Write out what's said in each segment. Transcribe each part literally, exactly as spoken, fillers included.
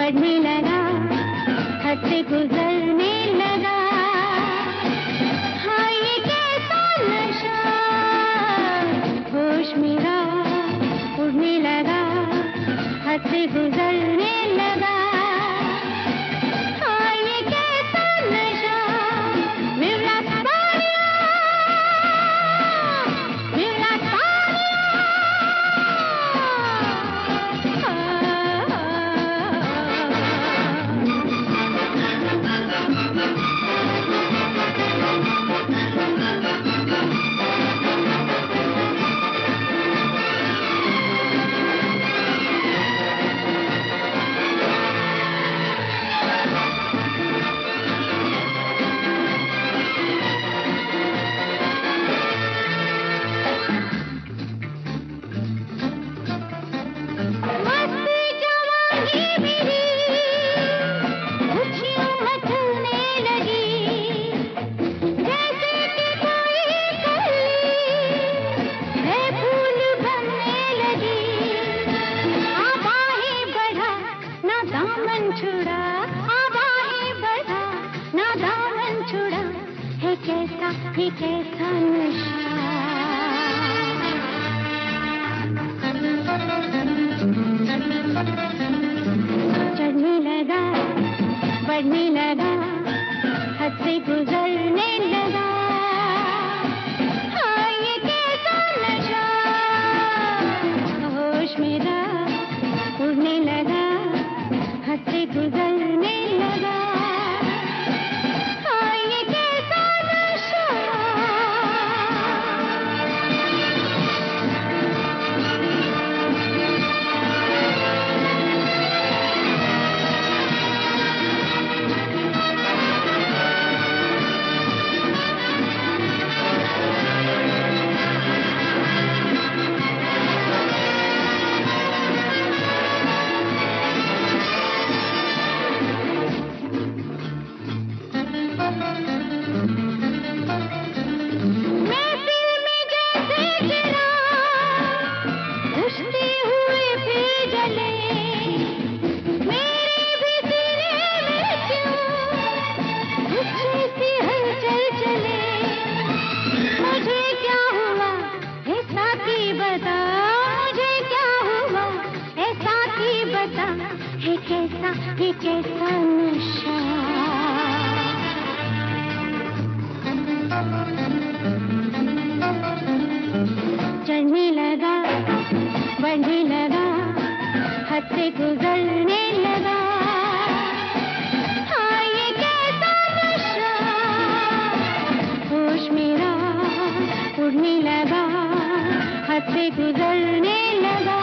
बढ़ने लगा, हद से गुजरने लगा। हाँ ये कैसा नशा, होश मेरा उड़ने लगा, हद से गुजरने लगा। हाँ ये कैसा नशा, विवलास पानिया, विवलास पानिया। कैसा ये कैसा नशा, चढ़ने लगा, बढ़ने लगा, हद से गुजरने लगा। हाँ ये कैसा नशा, होश मेरा उड़ने लगा, हद से गुजरने लगा। कैसा ये कैसा नशा, चढ़ने लगा, बढ़ने लगा, हद से गुजरने लगा। हाँ ये कैसा नशा, होश मेरा उड़ने लगा, हद से गुजरने लगा।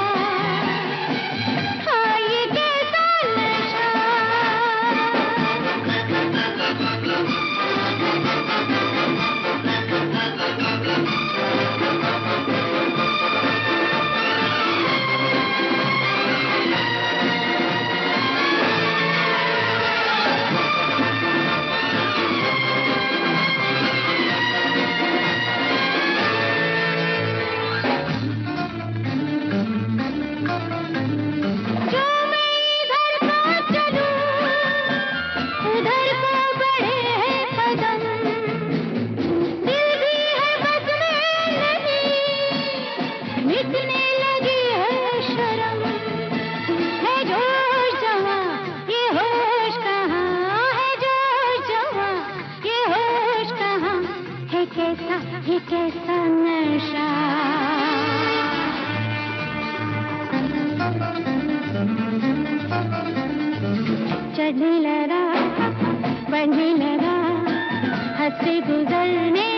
कैसा ये कैसा नशा, चढ़ने लगा, बढ़ने लगा, हद से गुजरने